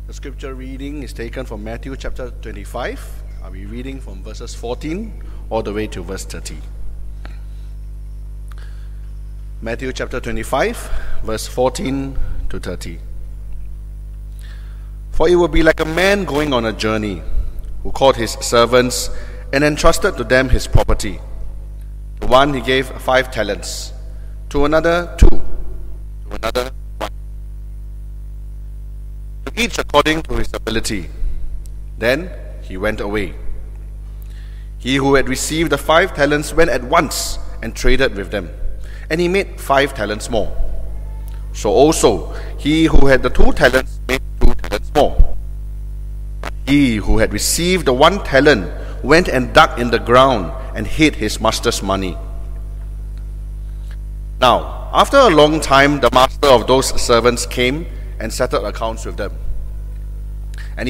The scripture reading is taken from Matthew chapter 25. I'll be reading from verses 14 all the way to verse 30. Matthew chapter 25, verse 14 to 30. For it will be like a man going on a journey, who called his servants and entrusted to them his property. To one he gave 5 talents, to another 2, to another 1, to each according to his ability. Then he went away. He who had received the 5 talents went at once and traded with them, and he made 5 talents more. So also he who had the 2 talents made 2 talents more. He who had received the 1 talent went and dug in the ground and hid his master's money. Now, after a long time, the master of those servants came and settled accounts with them. And he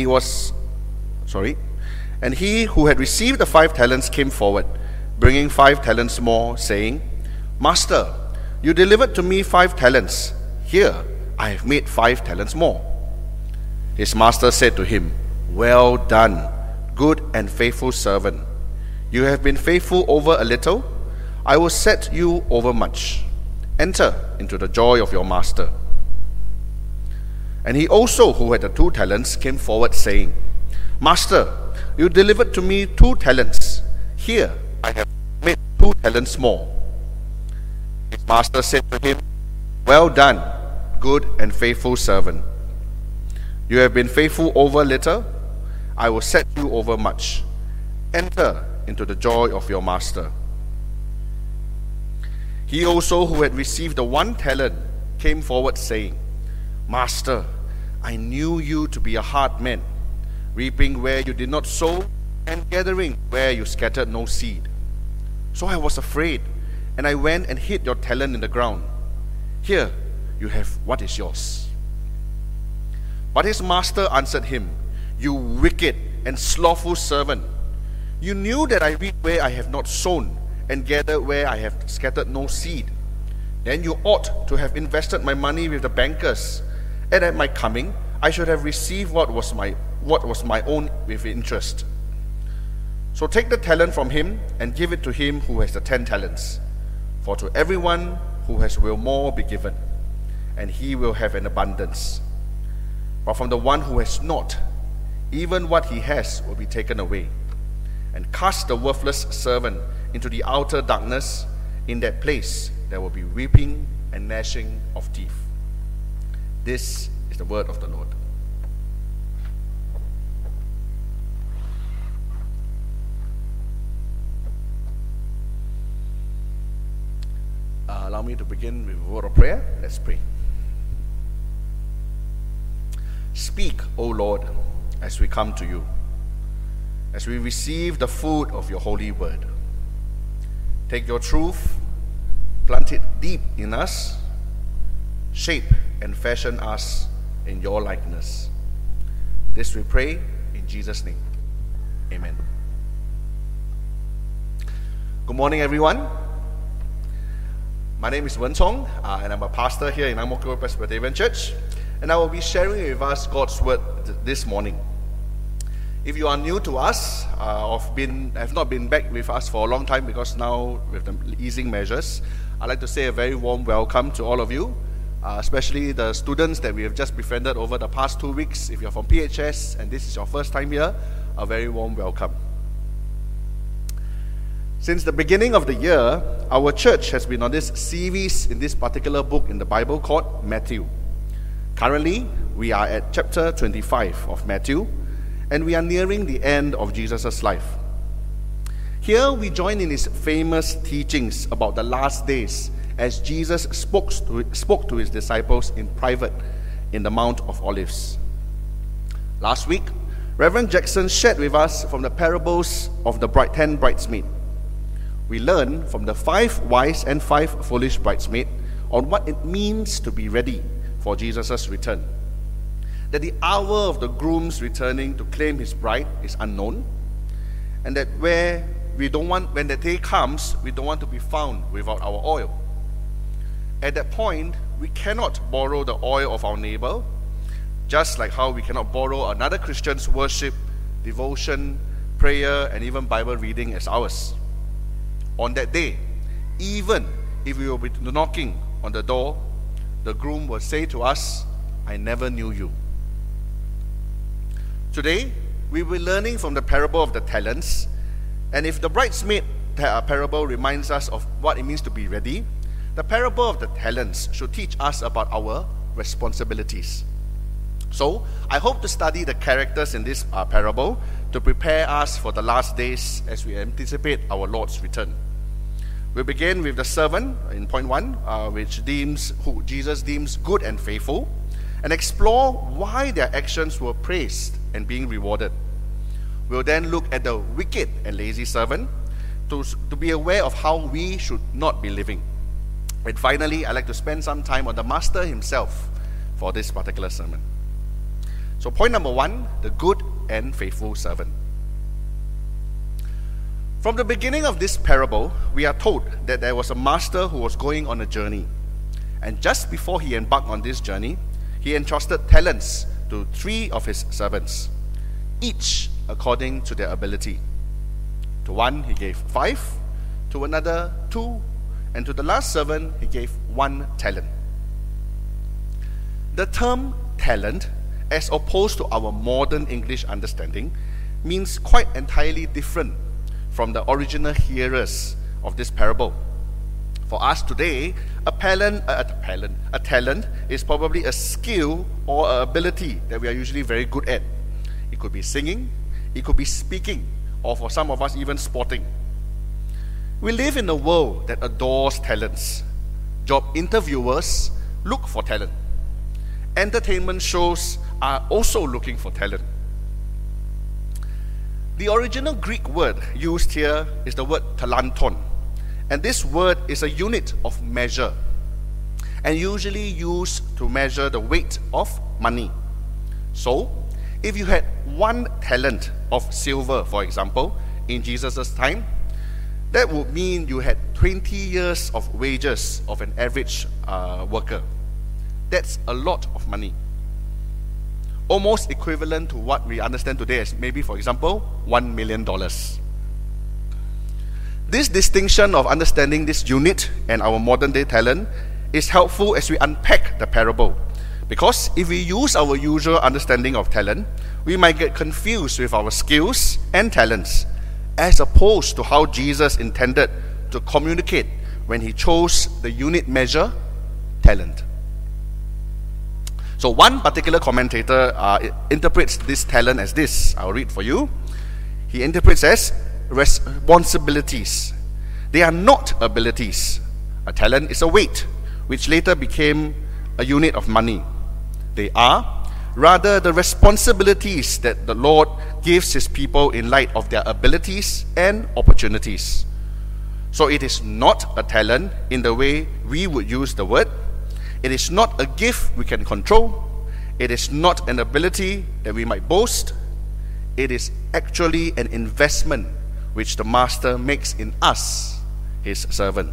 who had received the 5 talents came forward, bringing 5 talents more, saying, Master, you delivered to me 5 talents. Here, I have made 5 talents more. His master said to him, Well done, good and faithful servant. You have been faithful over a little. I will set you over much. Enter into the joy of your master. And he also, who had the 2 talents, came forward, saying, Master, you delivered to me 2 talents. Here, I have made 2 talents more. His master said to him, Well done, good and faithful servant. You have been faithful over little. I will set you over much. Enter into the joy of your master. He also, who had received the 1 talent, came forward, saying, Master, I knew you to be a hard man, reaping where you did not sow, and gathering where you scattered no seed. So I was afraid, and I went and hid your talent in the ground. Here you have what is yours. But his master answered him, You wicked and slothful servant. You knew that I reap where I have not sown, and gather where I have scattered no seed. Then you ought to have invested my money with the bankers, and at my coming I should have received what was my own with interest. So take the talent from him and give it to him who has the 10 talents. For to everyone who has will more be given, and he will have an abundance. But from the one who has not, even what he has will be taken away. And cast the worthless servant into the outer darkness. In that place there will be weeping and gnashing of teeth. This is the word of the Lord. Allow me to begin with a word of prayer. Let's pray. Speak, O Lord, as we come to you, as we receive the food of your holy word. Take your truth, plant it deep in us, shape and fashion us in your likeness. This we pray in Jesus' name. Amen. Good morning, everyone. My name is Wen Chong, and I'm a pastor here in Ang Mo Kio Presbyterian Church, and I will be sharing with us God's word this morning. If you are new to us, have not been back with us for a long time, because now with the easing measures, I'd like to say a very warm welcome to all of you, especially the students that we have just befriended over the past 2 weeks. If you're from PHS and this is your first time here, a very warm welcome. Since the beginning of the year, our church has been on this series in this particular book in the Bible called Matthew. Currently, we are at chapter 25 of Matthew, and we are nearing the end of Jesus' life. Here we join in his famous teachings about the last days as Jesus spoke to his disciples in private in the Mount of Olives. Last week, Reverend Jackson shared with us from the parables of the 10 bridesmaids. We learn from the 5 wise and 5 foolish bridesmaids on what it means to be ready for Jesus' return. That the hour of the groom's returning to claim his bride is unknown, and that when the day comes, we don't want to be found without our oil. At that point, we cannot borrow the oil of our neighbor, Just like how we cannot borrow another Christian's worship, devotion, prayer, and even Bible reading as ours. On that day, even if we will be knocking on the door, the groom will say to us, "I never knew you." Today, we will be learning from the parable of the talents, and if the bridesmaid parable reminds us of what it means to be ready, the parable of the talents should teach us about our responsibilities. So, I hope to study the characters in this parable to prepare us for the last days as we anticipate our Lord's return. We'll begin with the servant in point 1, who Jesus deems good and faithful, and explore why their actions were praised and being rewarded. We'll then look at the wicked and lazy servant to be aware of how we should not be living. And finally, I'd like to spend some time on the Master himself for this particular sermon. So point number 1, the good and faithful servant. From the beginning of this parable, we are told that there was a master who was going on a journey. And just before he embarked on this journey, he entrusted talents to 3 of his servants, each according to their ability. To one he gave 5, to another 2, and to the last servant he gave 1 talent. The term talent, as opposed to our modern English understanding, means quite entirely different from the original hearers of this parable. For us today, a talent is probably a skill or an ability that we are usually very good at. It could be singing, it could be speaking, or for some of us even sporting. We live in a world that adores talents. Job interviewers look for talent. Entertainment shows are also looking for talent. The original Greek word used here is the word talanton, and this word is a unit of measure and usually used to measure the weight of money. So, if you had 1 talent of silver, for example, in Jesus' time, that would mean you had 20 years of wages of an average worker. That's a lot of money. Almost equivalent to what we understand today as maybe, for example, $1 million. This distinction of understanding this unit and our modern day talent is helpful as we unpack the parable. Because if we use our usual understanding of talent, we might get confused with our skills and talents, as opposed to how Jesus intended to communicate when he chose the unit measure, talent. So one particular commentator interprets this talent as this. I'll read for you. He interprets as responsibilities. They are not abilities. A talent is a weight, which later became a unit of money. They are rather the responsibilities that the Lord gives his people in light of their abilities and opportunities. So it is not a talent in the way we would use the word. It is not a gift we can control. It is not an ability that we might boast. It is actually an investment which the master makes in us, his servant.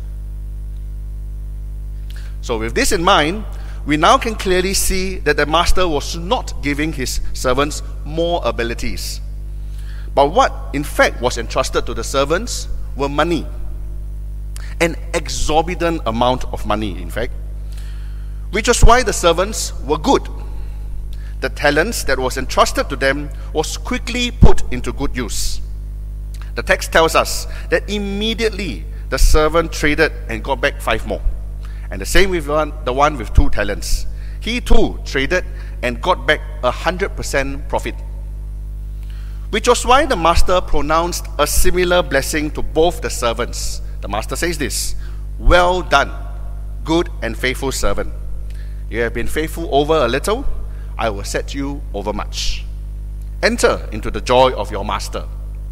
So with this in mind, we now can clearly see that the master was not giving his servants more abilities. But what in fact was entrusted to the servants were money. An exorbitant amount of money, in fact. Which was why the servants were good. The talents that was entrusted to them was quickly put into good use. The text tells us that immediately the servant traded and got back 5 more. And the same with the one with 2 talents. He too traded and got back 100% profit. Which was why the master pronounced a similar blessing to both the servants. The master says this: "Well done, good and faithful servant. You have been faithful over a little, I will set you over much. Enter into the joy of your master."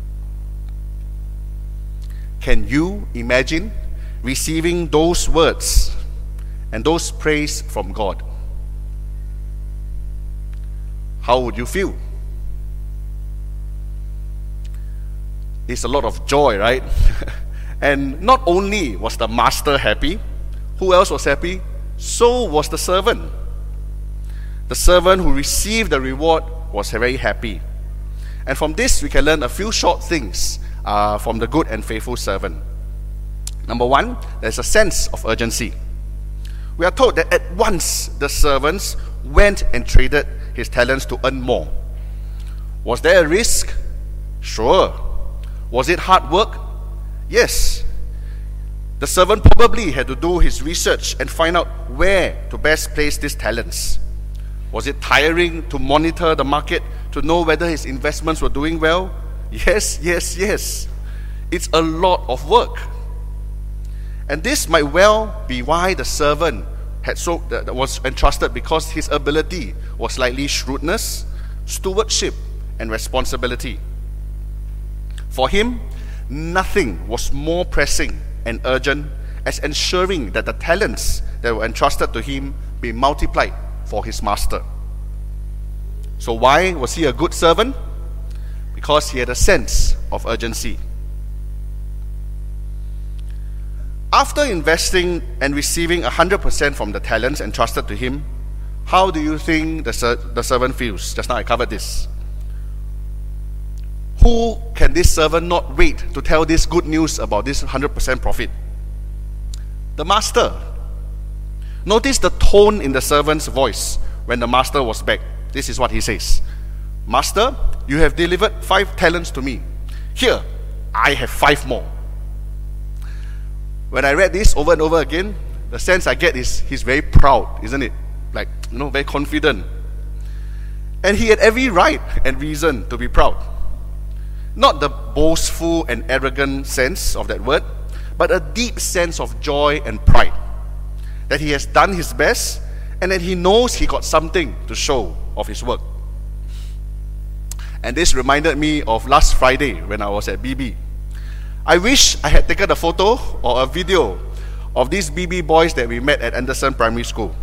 Can you imagine receiving those words and those praise from God? How would you feel? It's a lot of joy, right? And not only was the master happy, who else was happy? So was the servant. the servant who received the reward was very happy. And from this, we can learn a few short things from the good and faithful servant. Number one, there's a sense of urgency. We are told that at once the servants went and traded his talents to earn more. Was there a risk? Sure. Was it hard work? Yes. The servant probably had to do his research and find out where to best place these talents. Was it tiring to monitor the market to know whether his investments were doing well? Yes. It's a lot of work. And this might well be why the servant was entrusted, because his ability was likely shrewdness, stewardship, and responsibility. For him, nothing was more pressing and urgent as ensuring that the talents that were entrusted to him be multiplied for his master. So why was he a good servant? Because he had a sense of urgency. After investing and receiving 100% from the talents entrusted to him, how do you think the servant feels? Just now I covered this. Who can this servant not wait to tell this good news about this 100% profit? The master. Notice the tone in the servant's voice when the master was back. This is what he says. Master, you have delivered 5 talents to me. Here, I have 5 more. When I read this over and over again, the sense I get is he's very proud, isn't it? Like, very confident. And he had every right and reason to be proud. Not the boastful and arrogant sense of that word, but a deep sense of joy and pride. That he has done his best and that he knows he got something to show of his work. And this reminded me of last Friday when I was at BB. I wish I had taken a photo or a video of these BB boys that we met at Anderson Primary School.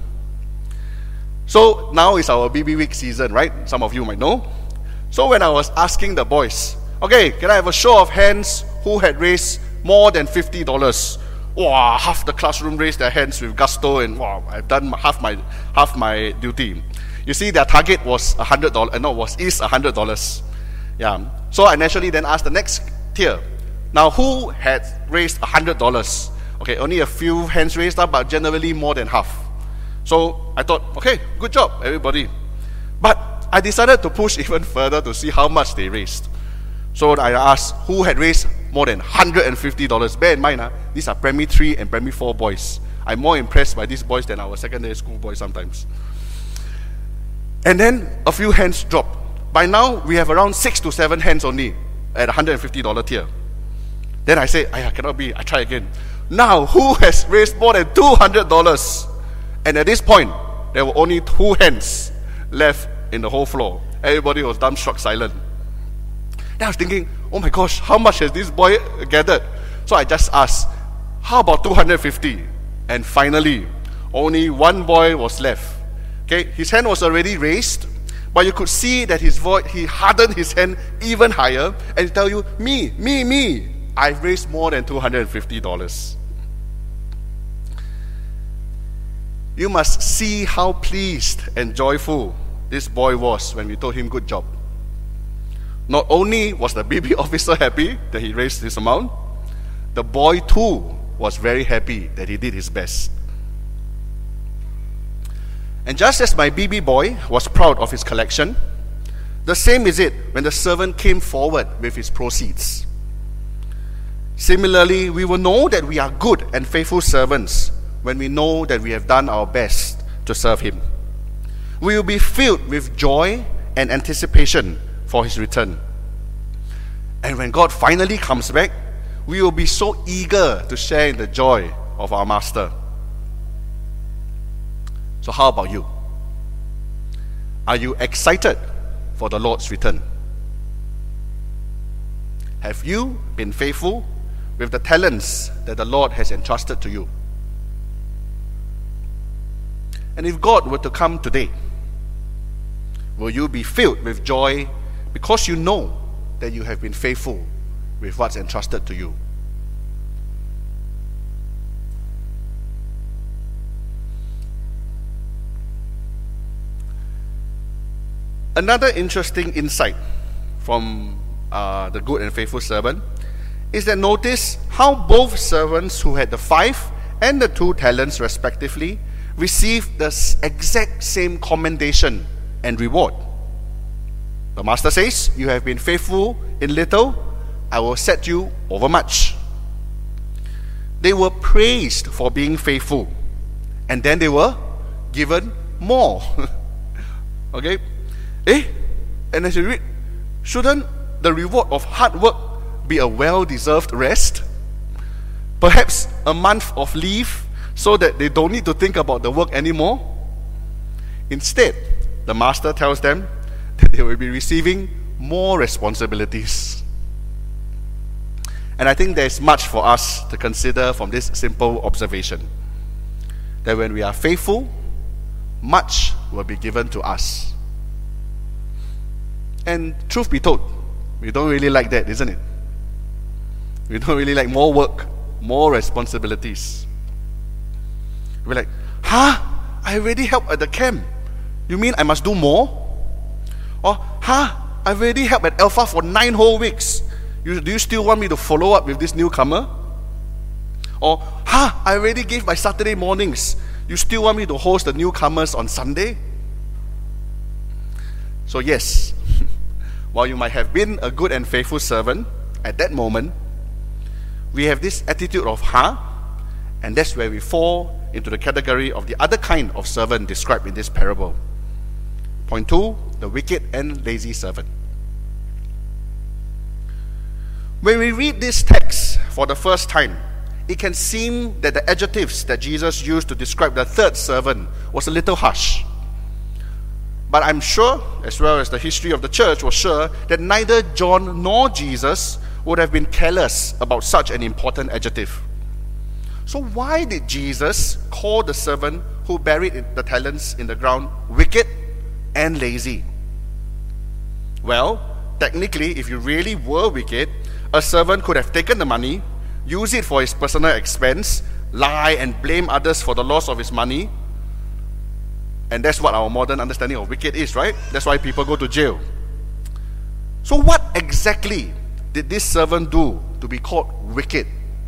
So now is our BB week season, right? Some of you might know. So when I was asking the boys, okay, can I have a show of hands who had raised more than $50? Wow, half the classroom raised their hands with gusto, and wow, I've done half my duty. You see, their target was $100. Is $100. Yeah. So I naturally then asked the next tier. Now, who had raised $100? Okay, only a few hands raised up, but generally more than half. So I thought, okay, good job, everybody. But I decided to push even further to see how much they raised. So I asked, who had raised more than $150? Bear in mind, these are Primary 3 and Primary 4 boys. I'm more impressed by these boys than our secondary school boys sometimes. And then a few hands dropped. By now, we have around 6 to 7 hands only at $150 tier. Then I said, cannot be, I try again. Now, who has raised more than $200? And at this point, there were only 2 hands left in the whole floor. Everybody was dumbstruck silent. Then I was thinking, oh my gosh, how much has this boy gathered? So I just asked, how about 250? And finally, only one boy was left. Okay, his hand was already raised, but you could see that he hardened his hand even higher and tell you, me, I've raised more than $250. You must see how pleased and joyful this boy was when we told him good job. Not only was the BB officer happy that he raised this amount, the boy too was very happy that he did his best. And just as my BB boy was proud of his collection, the same is it when the servant came forward with his proceeds. Similarly, we will know that we are good and faithful servants when we know that we have done our best to serve him. We will be filled with joy and anticipation for his return. And when God finally comes back, we will be so eager to share in the joy of our Master. So how about you? Are you excited for the Lord's return? Have you been faithful with the talents that the Lord has entrusted to you? And if God were to come today, will you be filled with joy because you know that you have been faithful with what's entrusted to you? Another interesting insight from the good and faithful servant is that notice how both servants who had the 5 and the 2 talents respectively received the exact same commendation and reward. The master says, "You have been faithful in little, I will set you over much." They were praised for being faithful, and then they were given more. Okay? And as you read, shouldn't the reward of hard work be a well-deserved rest? Perhaps a month of leave so that they don't need to think about the work anymore? Instead, the master tells them that they will be receiving more responsibilities. And I think there's much for us to consider from this simple observation, that when we are faithful, much will be given to us. And truth be told, we don't really like that, isn't it? We don't really like more work, more responsibilities. We're like, I already helped at the camp. You mean I must do more? Or, I already helped at Alpha for 9 whole weeks. Do you still want me to follow up with this newcomer? Or, I already gave my Saturday mornings. You still want me to host the newcomers on Sunday? So yes, while you might have been a good and faithful servant at that moment, we have this attitude of and that's where we fall into the category of the other kind of servant described in this parable. Point 2, the wicked and lazy servant. When we read this text for the first time, it can seem that the adjectives that Jesus used to describe the third servant was a little harsh. But I'm sure, as well as the history of the church was sure, that neither John nor Jesus would have been careless about such an important adjective. So why did Jesus call the servant who buried the talents in the ground wicked and lazy? Well, technically, if you really were wicked, a servant could have taken the money, used it for his personal expense, lie and blame others for the loss of his money. And that's what our modern understanding of wicked is, right? That's why people go to jail. So what exactly did this servant do to be called wicked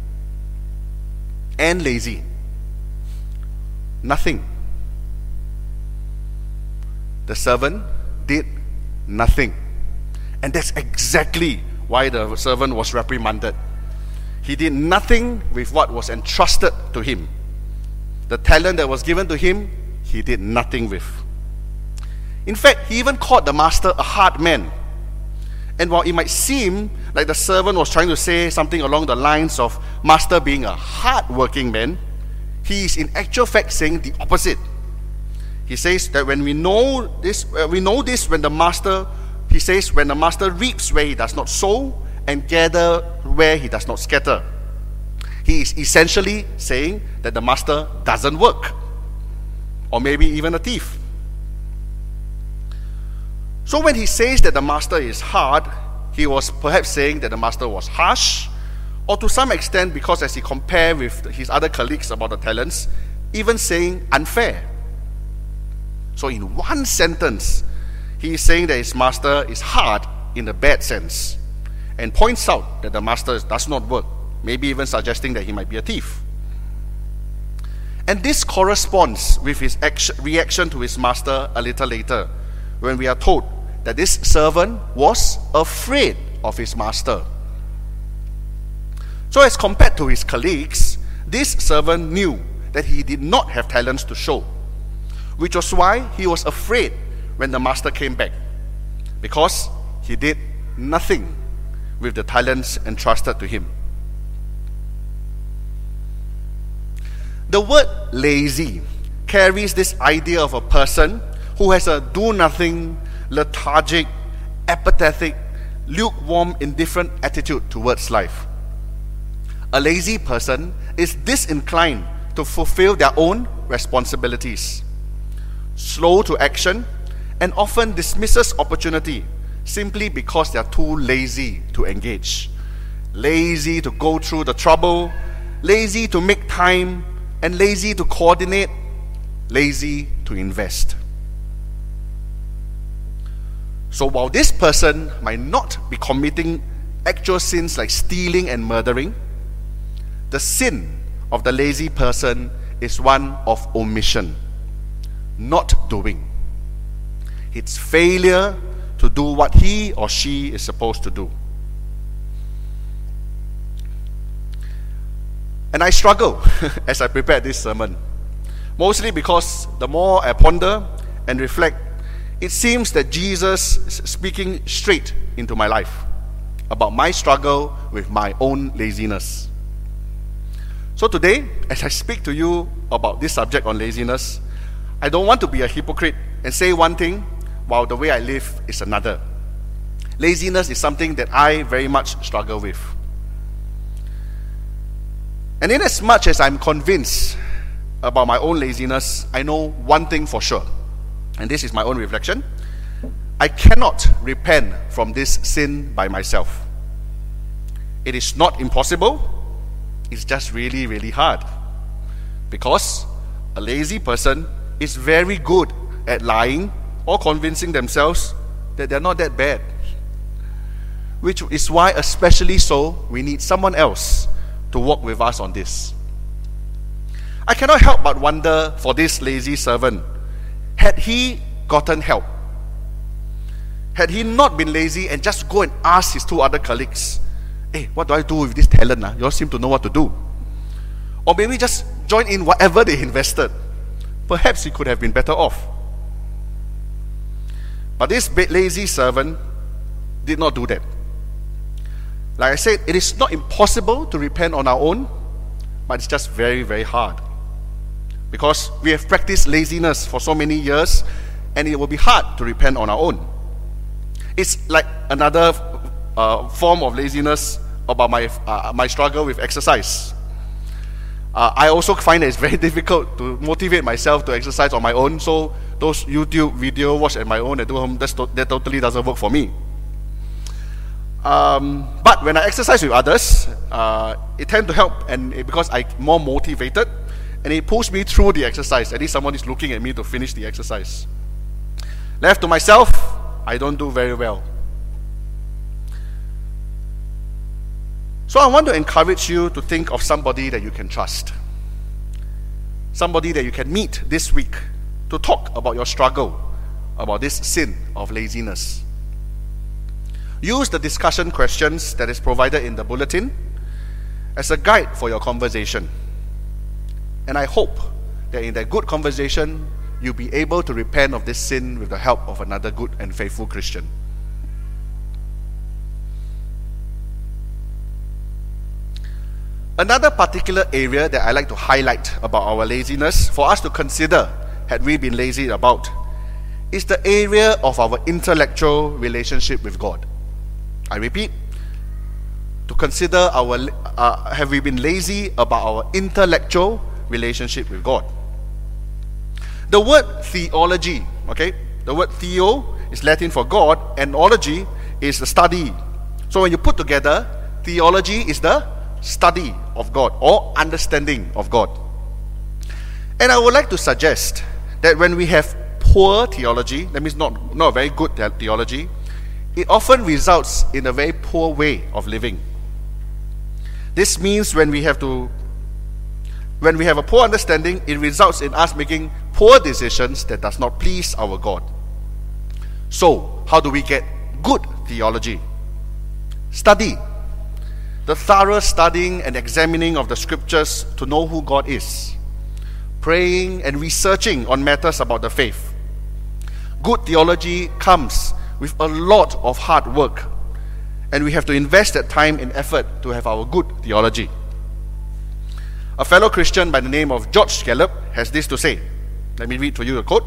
and lazy? Nothing. The servant did nothing. And that's exactly why the servant was reprimanded. He did nothing with what was entrusted to him. The talent that was given to him, he did nothing with. In fact, he even called the master a hard man. And while it might seem like the servant was trying to say something along the lines of master being a hard-working man, he is in actual fact saying the opposite. He says that when we know this when the master, he says, when the master reaps where he does not sow and gather where he does not scatter. He is essentially saying that the master doesn't work, or maybe even a thief. So when he says that the master is hard, he was perhaps saying that the master was harsh, or to some extent, because as he compared with his other colleagues about the talents, even saying unfair. So in one sentence, he is saying that his master is hard in the bad sense, and points out that the master does not work, maybe even suggesting that he might be a thief. And this corresponds with his reaction to his master a little later, when we are told that this servant was afraid of his master. So as compared to his colleagues, this servant knew that he did not have talents to show, which was why he was afraid when the master came back, because he did nothing with the talents entrusted to him. The word lazy carries this idea of a person who has a do-nothing, lethargic, apathetic, lukewarm, indifferent attitude towards life. A lazy person is disinclined to fulfill their own responsibilities, slow to action, and often dismisses opportunity simply because they are too lazy to engage, lazy to go through the trouble, lazy to make time, and lazy to coordinate, lazy to invest. So while this person might not be committing actual sins like stealing and murdering, the sin of the lazy person is one of omission, not doing. It's failure to do what he or she is supposed to do. And I struggle as I prepare this sermon, mostly because the more I ponder and reflect, it seems that Jesus is speaking straight into my life about my struggle with my own laziness. So today, as I speak to you about this subject on laziness, I don't want to be a hypocrite and say one thing while the way I live is another. Laziness is something that I very much struggle with. And in as much as I'm convinced about my own laziness, I know one thing for sure, and this is my own reflection: I cannot repent from this sin by myself. It is not impossible, it's just really, really hard. Because a lazy person is very good at lying or convincing themselves that they're not that bad. Which is why, especially so, we need someone else to walk with us on this. I cannot help but wonder for this lazy servant, had he gotten help? Had he not been lazy and just go and ask his two other colleagues, hey, what do I do with this talent? You all seem to know what to do. Or maybe just join in whatever they invested. Perhaps he could have been better off. But this lazy servant did not do that. Like I said, it is not impossible to repent on our own, but it's just very, very hard. Because we have practiced laziness for so many years, and it will be hard to repent on our own. It's like another form of laziness about my struggle with exercise. I also find that it's very difficult to motivate myself to exercise on my own, so those YouTube video watch at my own at home, that totally doesn't work for me. But when I exercise with others, it tends to help, and because I'm more motivated, and it pulls me through the exercise. At least someone is looking at me to finish the exercise. Left to myself, I don't do very well. So I want to encourage you to think of somebody that you can trust. Somebody that you can meet this week to talk about your struggle, about this sin of laziness. Use the discussion questions that is provided in the bulletin as a guide for your conversation. And I hope that in that good conversation, you'll be able to repent of this sin with the help of another good and faithful Christian. Another particular area that I like to highlight about our laziness, for us to consider had we been lazy about, is the area of our intellectual relationship with God. I repeat, to consider have we been lazy about our intellectual relationship with God. The word theology, okay, the word theo is Latin for God, and ology is the study. So when you put together, theology is the study of God or understanding of God. And I would like to suggest that when we have poor theology, that means not a very good theology, it often results in a very poor way of living. This means when we have a poor understanding, it results in us making poor decisions that does not please our God. So, how do we get good theology? Study. The thorough studying and examining of the scriptures to know who God is. Praying and researching on matters about the faith. Good theology comes with a lot of hard work, and we have to invest that time and effort to have our good theology. A fellow Christian by the name of George Gallup has this to say. Let me read for you a quote.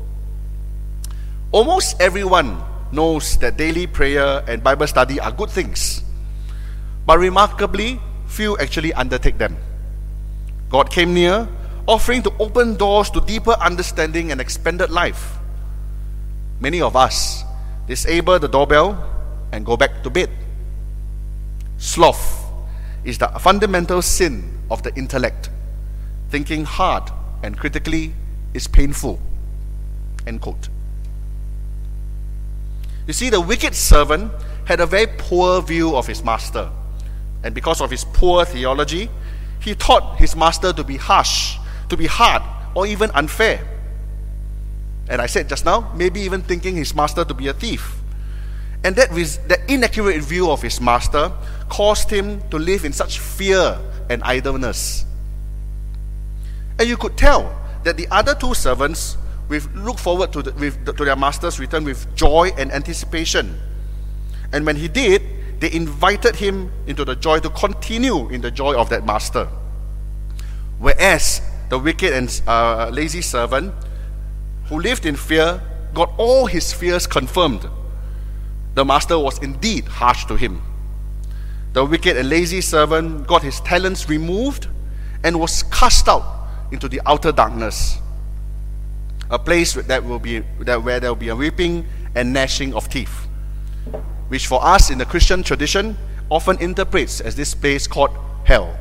Almost everyone knows that daily prayer and Bible study are good things, but remarkably, few actually undertake them. God came near, offering to open doors to deeper understanding and expanded life. Many of us disable the doorbell and go back to bed. Sloth is the fundamental sin of the intellect. Thinking hard and critically is painful. End quote. You see, the wicked servant had a very poor view of his master. And because of his poor theology, he thought his master to be harsh, to be hard, or even unfair. And I said just now, maybe even thinking his master to be a thief. And that inaccurate view of his master caused him to live in such fear and idleness. And you could tell that the other two servants looked forward to their master's return with joy and anticipation. And when he did, they invited him into the joy, to continue in the joy of that master. Whereas the wicked and lazy servant, who lived in fear, got all his fears confirmed. The master was indeed harsh to him. The wicked and lazy servant got his talents removed and was cast out into the outer darkness, a place where there will be a weeping and gnashing of teeth, which for us in the Christian tradition often interprets as this place called hell.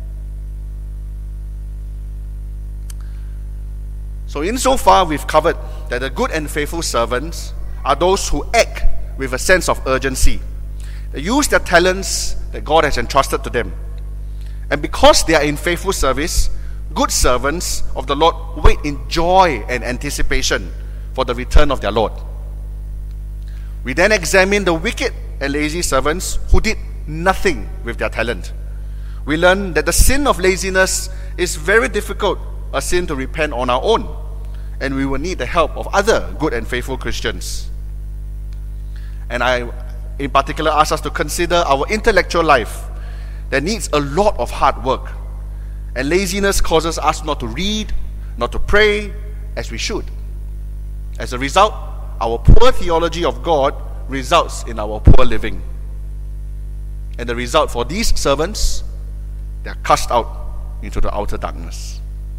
So insofar we've covered that the good and faithful servants are those who act with a sense of urgency. They use their talents that God has entrusted to them. And because they are in faithful service, good servants of the Lord wait in joy and anticipation for the return of their Lord. We then examine the wicked and lazy servants who did nothing with their talent. We learn that the sin of laziness is very difficult, a sin to repent on our own, and we will need the help of other good and faithful Christians. And I, in particular, ask us to consider our intellectual life that needs a lot of hard work. And laziness causes us not to read, not to pray as we should. As a result, our poor theology of God results in our poor living. And the result for these servants, they are cast out into the outer darkness.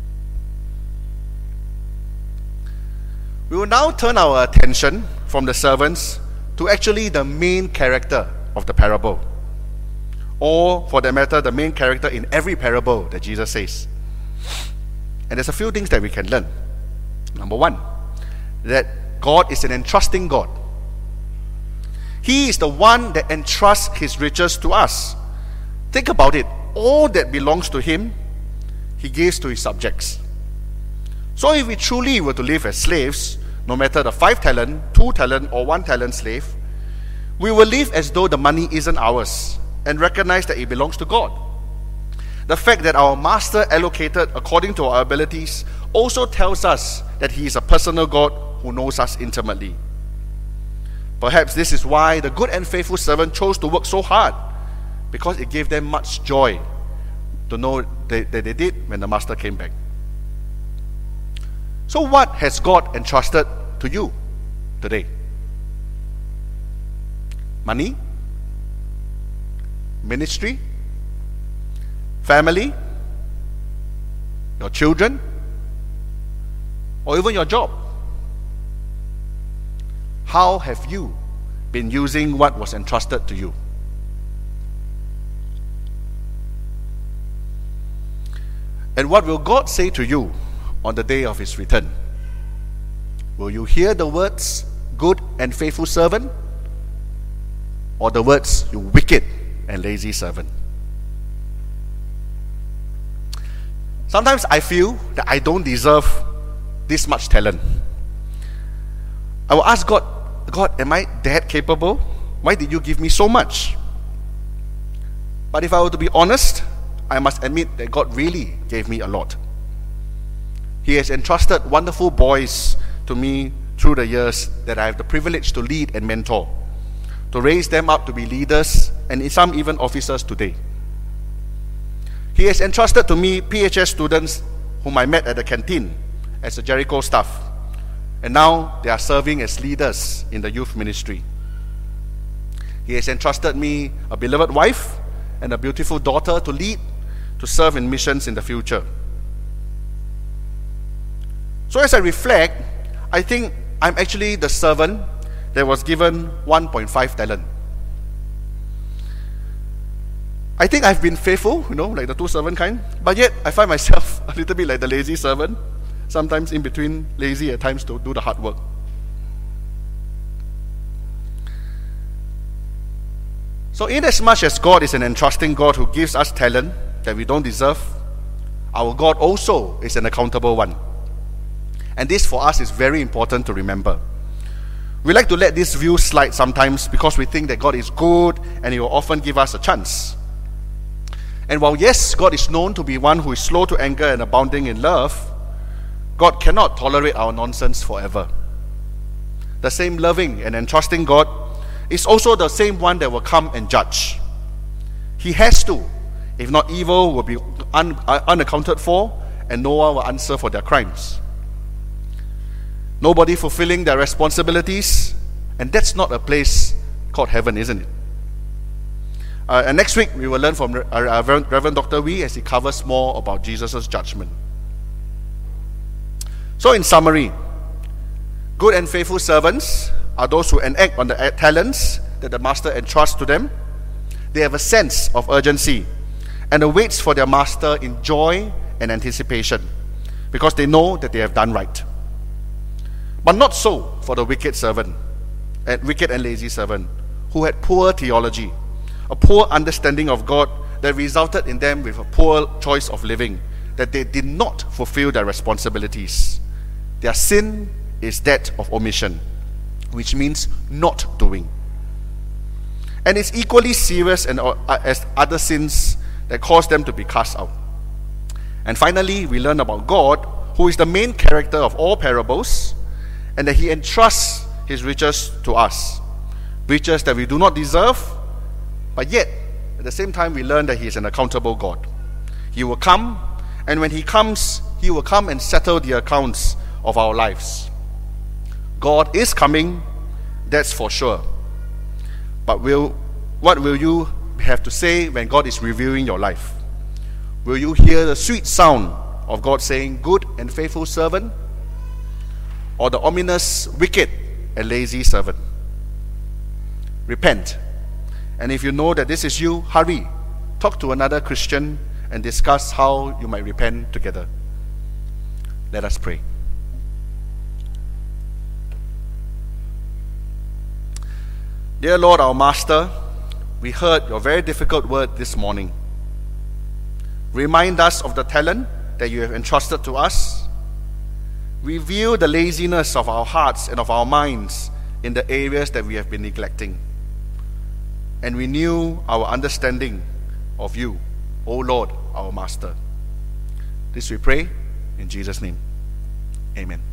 We will now turn our attention from the servants to actually the main character of the parable. Or, for that matter, the main character in every parable that Jesus says. And there's a few things that we can learn. Number one, that God is an entrusting God. He is the one that entrusts His riches to us. Think about it. All that belongs to Him, He gives to His subjects. So if we truly were to live as slaves, no matter the 5 talent, 2 talent, or 1 talent slave, we will live as though the money isn't ours and recognize that it belongs to God. The fact that our master allocated according to our abilities also tells us that He is a personal God who knows us intimately. Perhaps this is why the good and faithful servant chose to work so hard, because it gave them much joy to know that they did when the master came back. So what has God entrusted to you today? Money? Ministry? Family? Your children? Or even your job? How have you been using what was entrusted to you? And what will God say to you on the day of His return? Will you hear the words, good and faithful servant? Or the words, you wicked and lazy servant? Sometimes I feel that I don't deserve this much talent. I will ask God, God, am I that capable? Why did you give me so much? But if I were to be honest, I must admit that God really gave me a lot. He has entrusted wonderful boys to me through the years that I have the privilege to lead and mentor, to raise them up to be leaders and some even officers today. He has entrusted to me PHS students whom I met at the canteen as the Jericho staff, and now they are serving as leaders in the youth ministry. He has entrusted me a beloved wife and a beautiful daughter to lead, to serve in missions in the future. So as I reflect, I think I'm actually the servant that was given 1.5 talent. I think I've been faithful, like the 2 servant kind, but yet I find myself a little bit like the lazy servant, sometimes in between lazy at times to do the hard work. So inasmuch as God is an entrusting God who gives us talent that we don't deserve, our God also is an accountable one. And this for us is very important to remember. We like to let this view slide sometimes because we think that God is good and He will often give us a chance. And while yes, God is known to be one who is slow to anger and abounding in love, God cannot tolerate our nonsense forever. The same loving and entrusting God is also the same one that will come and judge. He has to. If not, evil will be unaccounted for and no one will answer for their crimes. Nobody fulfilling their responsibilities, and that's not a place called heaven, isn't it? And next week we will learn from Reverend Dr. Wee as he covers more about Jesus' judgment. So in summary, good and faithful servants are those who enact on the talents that the master entrusts to them. They have a sense of urgency and awaits for their master in joy and anticipation because they know that they have done right. But not so for the wicked and lazy servant who had poor theology, a poor understanding of God that resulted in them with a poor choice of living, that they did not fulfill their responsibilities. Their sin is that of omission, which means not doing. And it's equally serious as other sins that cause them to be cast out. And finally, we learn about God, who is the main character of all parables, and that He entrusts His riches to us. Riches that we do not deserve, but yet, at the same time, we learn that He is an accountable God. He will come, and when He comes, He will come and settle the accounts of our lives. God is coming, that's for sure. But what will you have to say when God is reviewing your life? Will you hear the sweet sound of God saying, "Good and faithful servant," or the ominous, wicked and lazy servant? Repent. And if you know that this is you, hurry. Talk to another Christian and discuss how you might repent together. Let us pray. Dear Lord, our Master, we heard your very difficult word this morning. Remind us of the talent that you have entrusted to us. Reveal the laziness of our hearts and of our minds in the areas that we have been neglecting. And renew our understanding of you, O Lord, our Master. This we pray in Jesus' name. Amen.